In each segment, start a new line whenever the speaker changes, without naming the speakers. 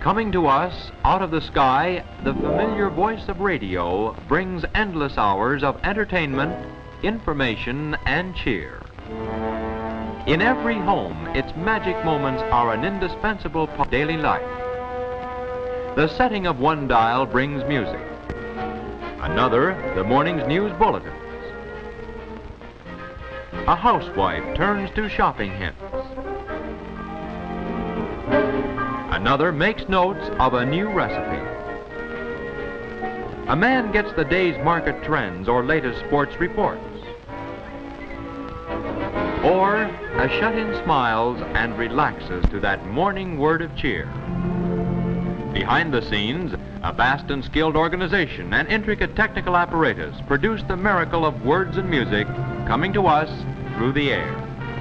Coming to us out of the sky, the familiar voice of radio brings endless hours of entertainment, information, and cheer. In every home, its magic moments are an indispensable part of daily life. The setting of one dial brings music. Another, the morning's news bulletins. A housewife turns to shopping hints. Another makes notes of a new recipe. A man gets the day's market trends or latest sports reports. Or a shut-in smiles and relaxes to that morning word of cheer. Behind the scenes, a vast and skilled organization and intricate technical apparatus produce the miracle of words and music coming to us through the air.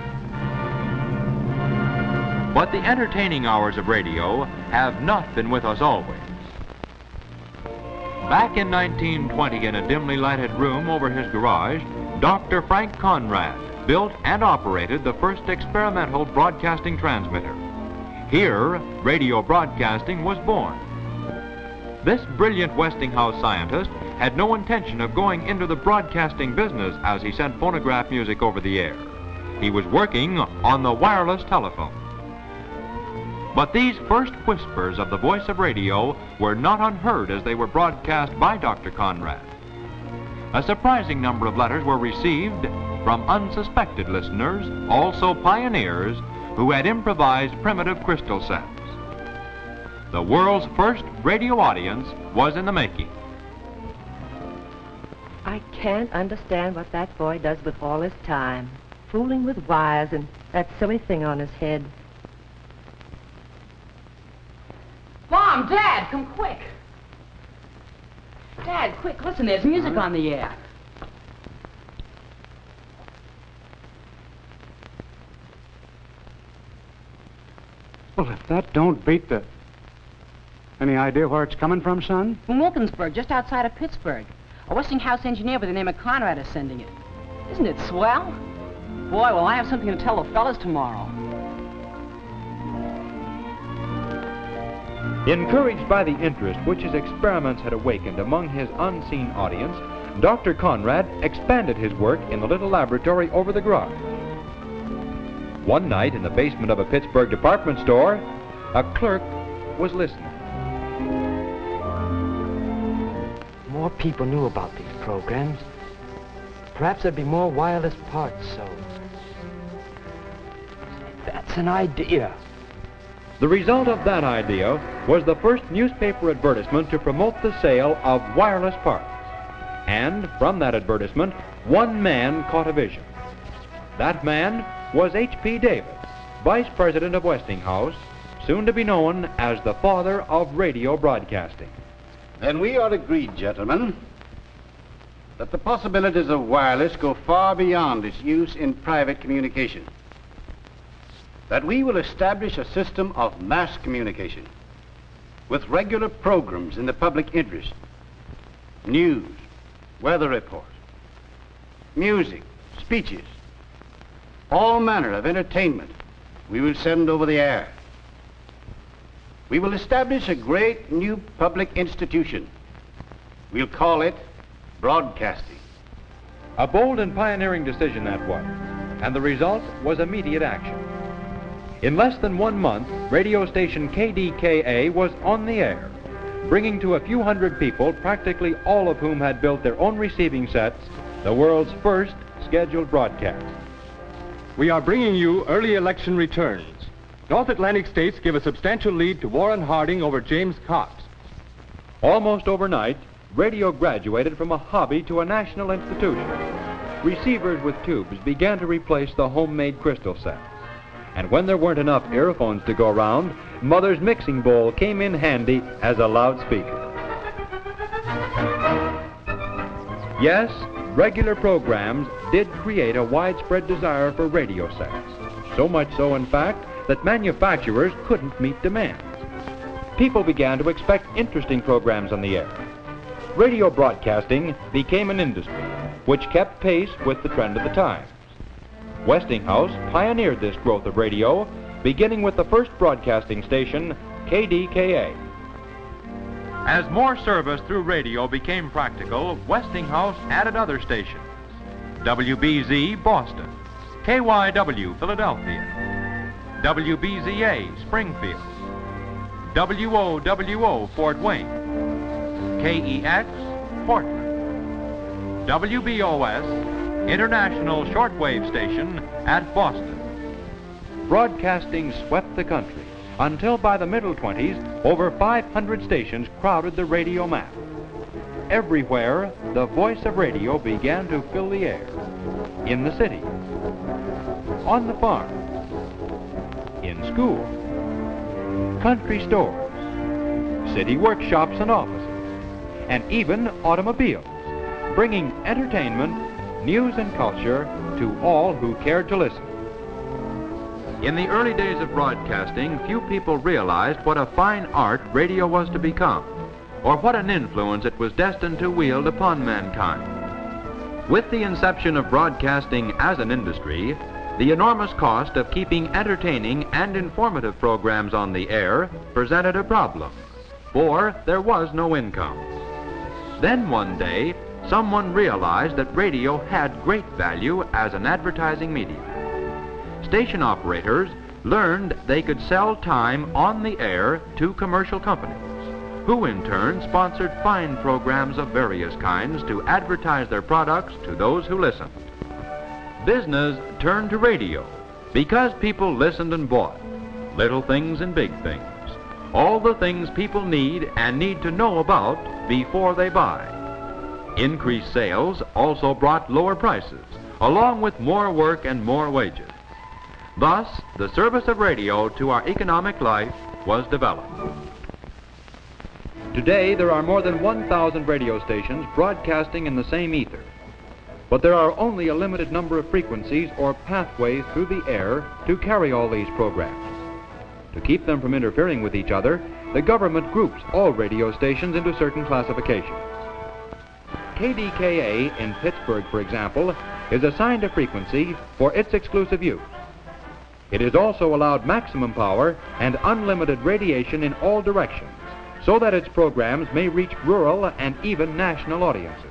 But the entertaining hours of radio have not been with us always. Back in 1920, in a dimly lighted room over his garage, Dr. Frank Conrad built and operated the first experimental broadcasting transmitter. Here, radio broadcasting was born. This brilliant Westinghouse scientist had no intention of going into the broadcasting business as he sent phonograph music over the air. He was working on the wireless telephone. But these first whispers of the voice of radio were not unheard as they were broadcast by Dr. Conrad. A surprising number of letters were received from unsuspected listeners, also pioneers, who had improvised primitive crystal sets. The world's first radio audience was in the making.
I can't understand what that boy does with all his time, fooling with wires and that silly thing on his head.
Mom, Dad, come quick. Dad, quick, listen, there's music on the air.
Well, if that don't beat the... Any idea where it's coming from, son?
From Wilkinsburg, just outside of Pittsburgh. A Westinghouse engineer by the name of Conrad is sending it. Isn't it swell? Boy, will I have something to tell the fellas tomorrow.
Encouraged by the interest which his experiments had awakened among his unseen audience, Dr. Conrad expanded his work in the little laboratory over the garage. One night, in the basement of a Pittsburgh department store, a clerk was listening.
More people knew about these programs. Perhaps there'd be more wireless parts sold. That's an idea.
The result of that idea was the first newspaper advertisement to promote the sale of wireless parts. And from that advertisement, one man caught a vision. That man was H.P. Davis, Vice President of Westinghouse, soon to be known as the father of radio broadcasting.
Then we are agreed, gentlemen, that the possibilities of wireless go far beyond its use in private communication. That we will establish a system of mass communication with regular programs in the public interest, news, weather reports, music, speeches, all manner of entertainment we will send over the air. We will establish a great new public institution. We'll call it broadcasting.
A bold and pioneering decision that was, and the result was immediate action. In less than 1 month, radio station KDKA was on the air, bringing to a few hundred people, practically all of whom had built their own receiving sets, the world's first scheduled broadcast.
We are bringing you early election returns. North Atlantic states give a substantial lead to Warren Harding over James Cox.
Almost overnight, radio graduated from a hobby to a national institution. Receivers with tubes began to replace the homemade crystal sets. And when there weren't enough earphones to go around, Mother's mixing bowl came in handy as a loudspeaker. Yes, regular programs did create a widespread desire for radio sets. So much so, in fact, that manufacturers couldn't meet demands. People began to expect interesting programs on the air. Radio broadcasting became an industry which kept pace with the trend of the times. Westinghouse pioneered this growth of radio, beginning with the first broadcasting station, KDKA. As more service through radio became practical, Westinghouse added other stations. WBZ Boston, KYW Philadelphia, WBZA Springfield, WOWO Fort Wayne, KEX Portland, WBOS International Shortwave Station at Boston. Broadcasting swept the country until by the middle 20s, over 500 stations crowded the radio map. Everywhere, the voice of radio began to fill the air. In the city, on the farm, in school, country stores, city workshops and offices, and even automobiles, bringing entertainment, news, and culture to all who cared to listen. In the early days of broadcasting, few people realized what a fine art radio was to become, or what an influence it was destined to wield upon mankind. With the inception of broadcasting as an industry, the enormous cost of keeping entertaining and informative programs on the air presented a problem, for there was no income. Then one day, someone realized that radio had great value as an advertising medium. Station operators learned they could sell time on the air to commercial companies, who in turn sponsored fine programs of various kinds to advertise their products to those who listened. Business turned to radio because people listened and bought little things and big things, all the things people need and need to know about before they buy. Increased sales also brought lower prices, along with more work and more wages. Thus, the service of radio to our economic life was developed. Today, there are more than 1,000 radio stations broadcasting in the same ether. But there are only a limited number of frequencies or pathways through the air to carry all these programs. To keep them from interfering with each other, the government groups all radio stations into certain classifications. KDKA in Pittsburgh, for example, is assigned a frequency for its exclusive use. It is also allowed maximum power and unlimited radiation in all directions, so that its programs may reach rural and even national audiences.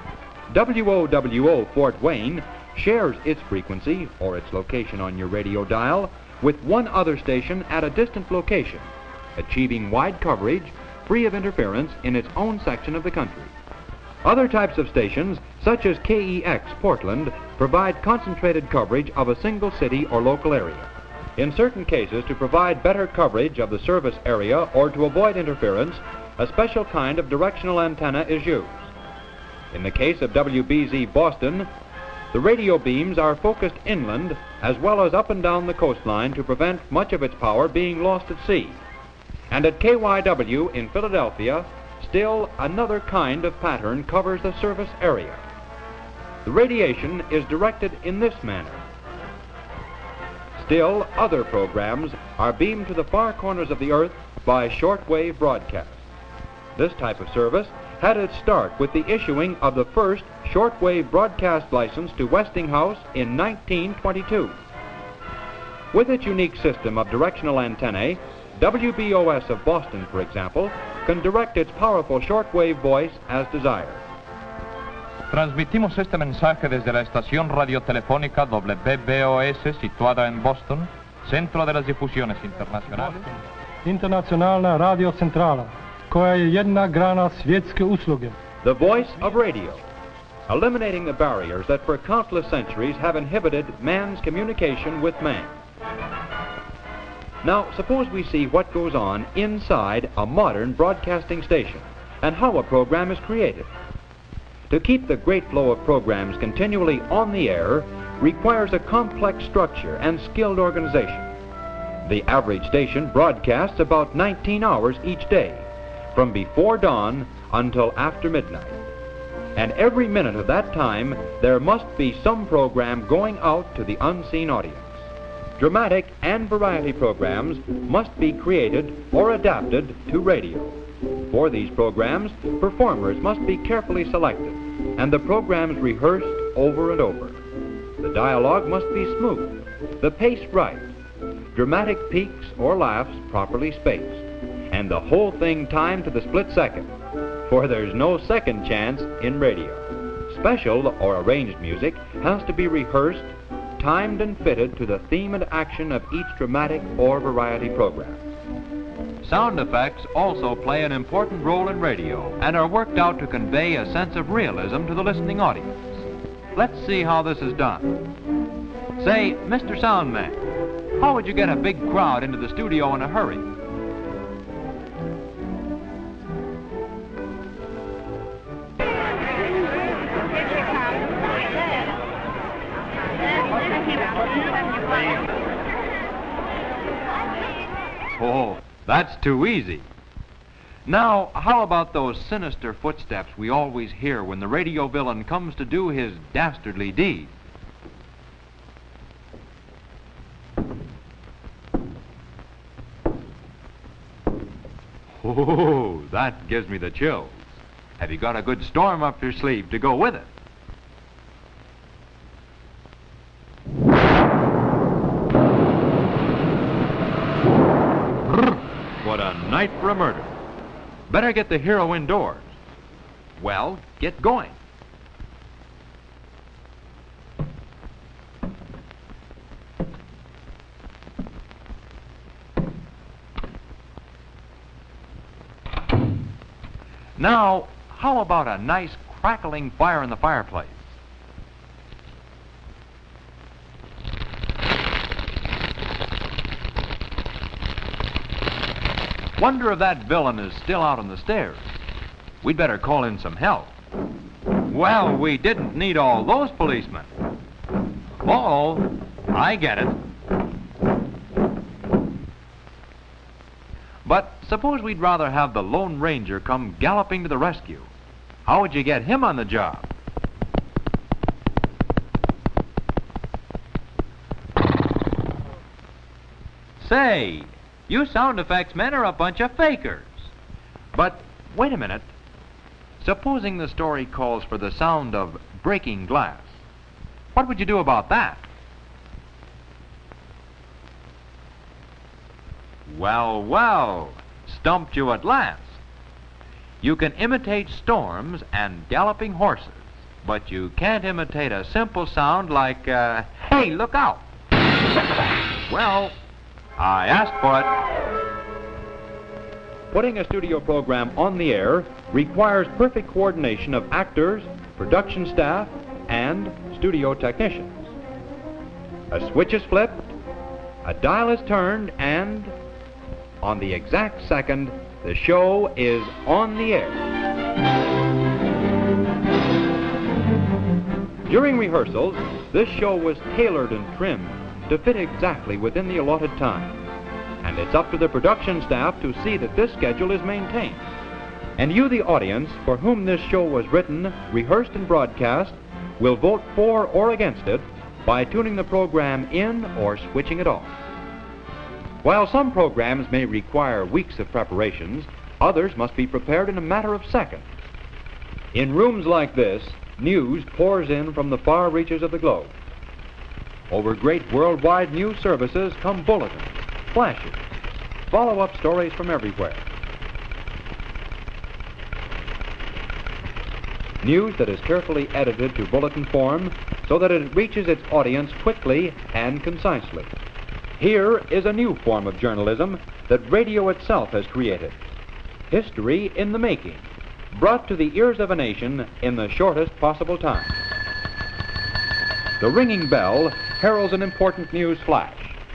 WOWO Fort Wayne shares its frequency, or its location on your radio dial, with one other station at a distant location, achieving wide coverage, free of interference in its own section of the country. Other types of stations, such as KEX Portland, provide concentrated coverage of a single city or local area. In certain cases, to provide better coverage of the service area or to avoid interference, a special kind of directional antenna is used. In the case of WBZ Boston, the radio beams are focused inland as well as up and down the coastline to prevent much of its power being lost at sea. And at KYW in Philadelphia, still another kind of pattern covers the service area. The radiation is directed in this manner. Still other programs are beamed to the far corners of the earth by shortwave broadcast. This type of service had its start with the issuing of the first shortwave broadcast license to Westinghouse in 1922. With its unique system of directional antennae, WBOS of Boston, for example, can direct its powerful shortwave voice as desired.
Transmitimos este mensaje desde la estación radiotelefónica WBOS situada en Boston, centro de las difusiones internacionales.
Internacionalna radiocentrala, koja je jedna grana svjetske usluge.
The voice of radio, eliminating the barriers that for countless centuries have inhibited man's communication with man. Now, suppose we see what goes on inside a modern broadcasting station and how a program is created. To keep the great flow of programs continually on the air requires a complex structure and skilled organization. The average station broadcasts about 19 hours each day, from before dawn until after midnight. And every minute of that time, there must be some program going out to the unseen audience. Dramatic and variety programs must be created or adapted to radio. For these programs, performers must be carefully selected, and the programs rehearsed over and over. The dialogue must be smooth, the pace right, dramatic peaks or laughs properly spaced. and the whole thing timed to the split second, for there's no second chance in radio. Special or arranged music has to be rehearsed, timed and fitted to the theme and action of each dramatic or variety program. Sound effects also play an important role in radio and are worked out to convey a sense of realism to the listening audience. Let's see how this is done. Say, Mr. Soundman, how would you get a big crowd into the studio in a hurry? Oh, that's too easy. Now, how about those sinister footsteps we always hear when the radio villain comes to do his dastardly deed? Oh, that gives me the chills. Have you got a good storm up your sleeve to go with it? What a night for a murder. Better get the hero indoors. Well, get going. Now, how about a nice crackling fire in the fireplace? Wonder if that villain is still out on the stairs. We'd better call in some help. Well, we didn't need all those policemen. Oh, I get it. But suppose we'd rather have the Lone Ranger come galloping to the rescue. How would you get him on the job? Say, you sound effects men are a bunch of fakers. But wait a minute. Supposing the story calls for the sound of breaking glass. What would you do about that? Well, well, stumped you at last. You can imitate storms and galloping horses, but you can't imitate a simple sound like, hey, look out. Well, I asked for it. Putting a studio program on the air requires perfect coordination of actors, production staff, and studio technicians. A switch is flipped, a dial is turned, and on the exact second, the show is on the air. During rehearsals, this show was tailored and trimmed to fit exactly within the allotted time. And it's up to the production staff to see that this schedule is maintained. And you, the audience, for whom this show was written, rehearsed, and broadcast, will vote for or against it by tuning the program in or switching it off. While some programs may require weeks of preparations, others must be prepared in a matter of seconds. In rooms like this, news pours in from the far reaches of the globe. Over great worldwide news services come bulletins, flashes, follow-up stories from everywhere. News that is carefully edited to bulletin form so that it reaches its audience quickly and concisely. Here is a new form of journalism that radio itself has created. History in the making, brought to the ears of a nation in the shortest possible time. The ringing bell heralds an important news flash.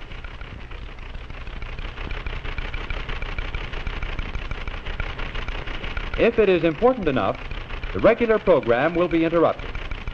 If it is important enough, the regular program will be interrupted.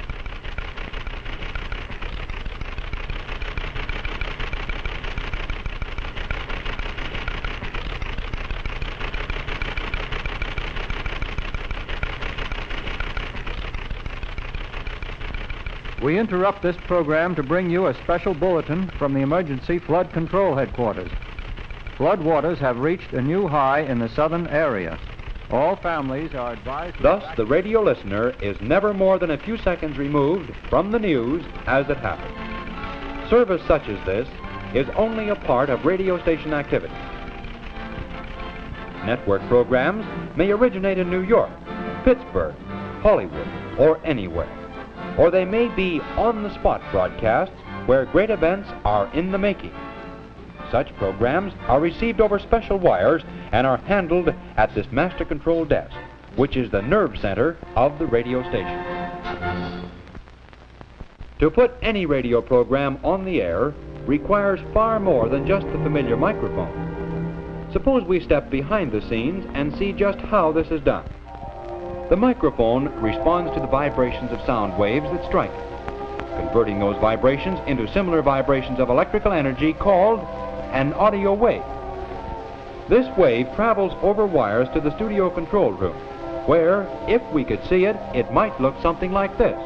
We interrupt this program to bring you a special bulletin from the Emergency Flood Control Headquarters. Flood waters have reached a new high in the southern area. All families are advised...
Thus, the radio listener is never more than a few seconds removed from the news as it happens. Service such as this is only a part of radio station activity.
Network programs may originate in New York, Pittsburgh, Hollywood, or anywhere. Or they may be on-the-spot broadcasts where great events are in the making. Such programs are received over special wires and are handled at this master control desk, which is the nerve center of the radio station. To put any radio program on the air requires far more than just the familiar microphone. Suppose we step behind the scenes and see just how this is done. The microphone responds to the vibrations of sound waves that strike it, converting those vibrations into similar vibrations of electrical energy called an audio wave. This wave travels over wires to the studio control room, where, if we could see it, it might look something like this.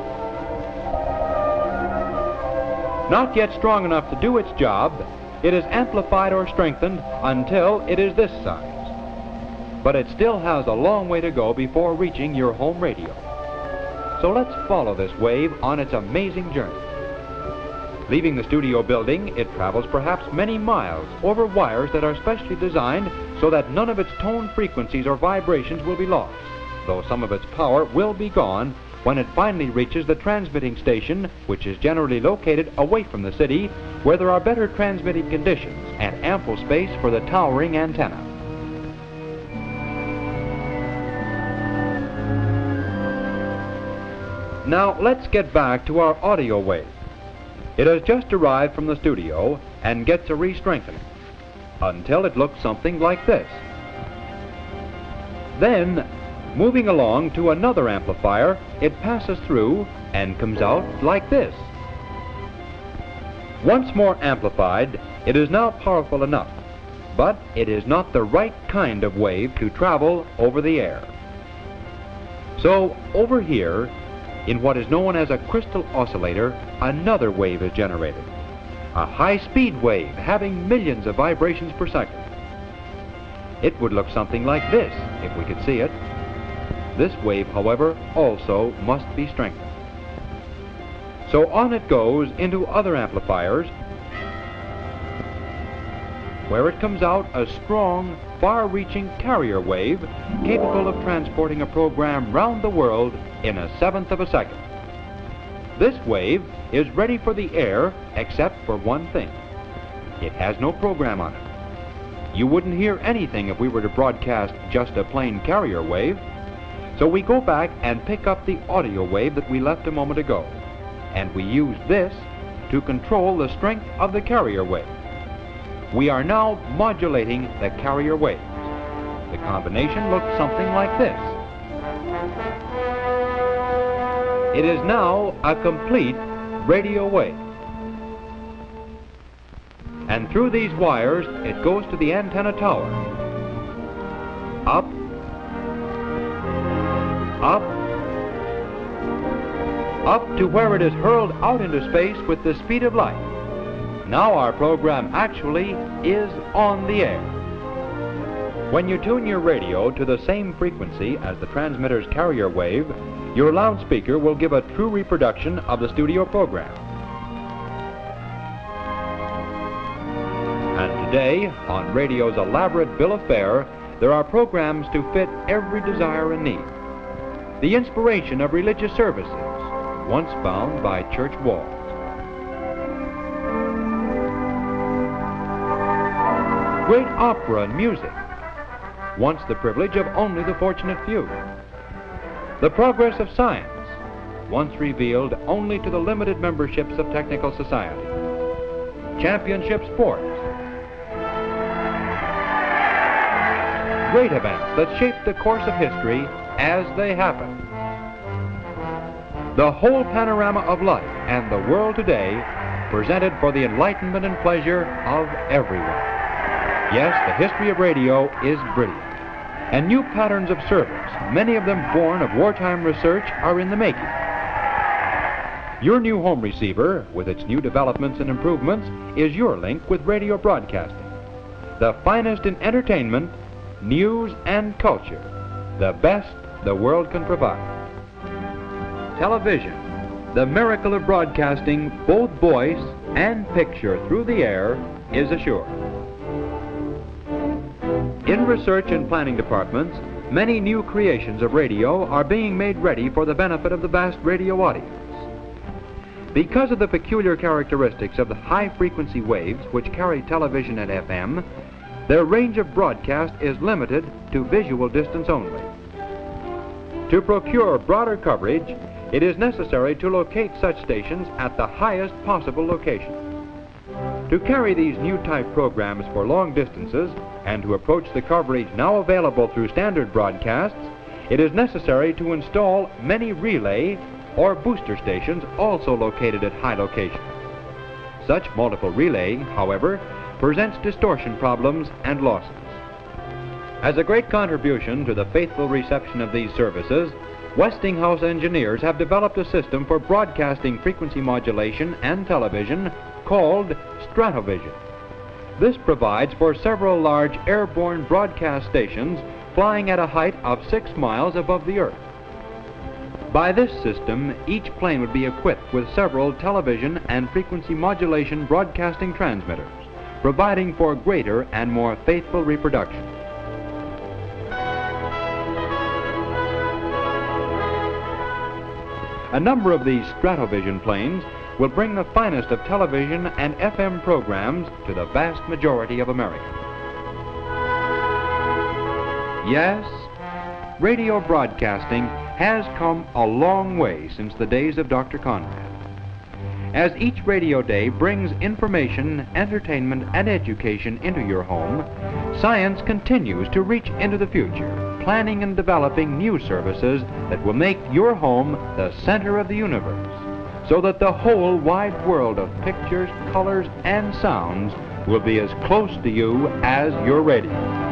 Not yet strong enough to do its job, it is amplified or strengthened until it is this size. But it still has a long way to go before reaching your home radio. So let's follow this wave on its amazing journey. Leaving the studio building, it travels perhaps many miles over wires that are specially designed so that none of its tone frequencies or vibrations will be lost, though some of its power will be gone when it finally reaches the transmitting station, which is generally located away from the city, where there are better transmitting conditions and ample space for the towering antenna. Now let's get back to our audio wave. It has just arrived from the studio and gets a re-strengthening until it looks something like this. Then, moving along to another amplifier, it passes through and comes out like this. Once more amplified, it is now powerful enough, but it is not the right kind of wave to travel over the air. So, over here, in what is known as a crystal oscillator, another wave is generated. A high-speed wave having millions of vibrations per second. It would look something like this if we could see it. This wave, however, also must be strengthened. So on it goes into other amplifiers, where it comes out a strong, far-reaching carrier wave capable of transporting a program round the world in 1/7 of a second. This wave is ready for the air except for one thing. It has no program on it. You wouldn't hear anything if we were to broadcast just a plain carrier wave. So we go back and pick up the audio wave that we left a moment ago, and we use this to control the strength of the carrier wave. We are now modulating the carrier waves. The combination looks something like this. It is now a complete radio wave. And through these wires, it goes to the antenna tower. Up, up, up to where it is hurled out into space with the speed of light. Now our program actually is on the air. When you tune your radio to the same frequency as the transmitter's carrier wave, your loudspeaker will give a true reproduction of the studio program. And today, on radio's elaborate bill of fare, there are programs to fit every desire and need. The inspiration of religious services, once found by church walls. Great opera and music, once the privilege of only the fortunate few. The progress of science, once revealed only to the limited memberships of technical society. Championship sports. Great events that shape the course of history as they happen. The whole panorama of life and the world today presented for the enlightenment and pleasure of everyone. Yes, the history of radio is brilliant. And new patterns of service, many of them born of wartime research, are in the making. Your new home receiver, with its new developments and improvements, is your link with radio broadcasting. The finest in entertainment, news, and culture. The best the world can provide. Television, the miracle of broadcasting both voice and picture through the air, is assured. In research and planning departments, many new creations of radio are being made ready for the benefit of the vast radio audience. Because of the peculiar characteristics of the high-frequency waves which carry television and FM, their range of broadcast is limited to visual distance only. To procure broader coverage, it is necessary to locate such stations at the highest possible location. To carry these new type programs for long distances and to approach the coverage now available through standard broadcasts, it is necessary to install many relay or booster stations also located at high locations. Such multiple relay, however, presents distortion problems and losses. As a great contribution to the faithful reception of these services, Westinghouse engineers have developed a system for broadcasting frequency modulation and television called Stratovision. This provides for several large airborne broadcast stations flying at a height of 6 miles above the Earth. By this system, each plane would be equipped with several television and frequency modulation broadcasting transmitters, providing for greater and more faithful reproduction. A number of these Stratovision planes will bring the finest of television and FM programs to the vast majority of America. Yes, radio broadcasting has come a long way since the days of Dr. Conrad. As each radio day brings information, entertainment, and education into your home, science continues to reach into the future, planning and developing new services that will make your home the center of the universe, so that the whole wide world of pictures, colors, and sounds will be as close to you as your radio.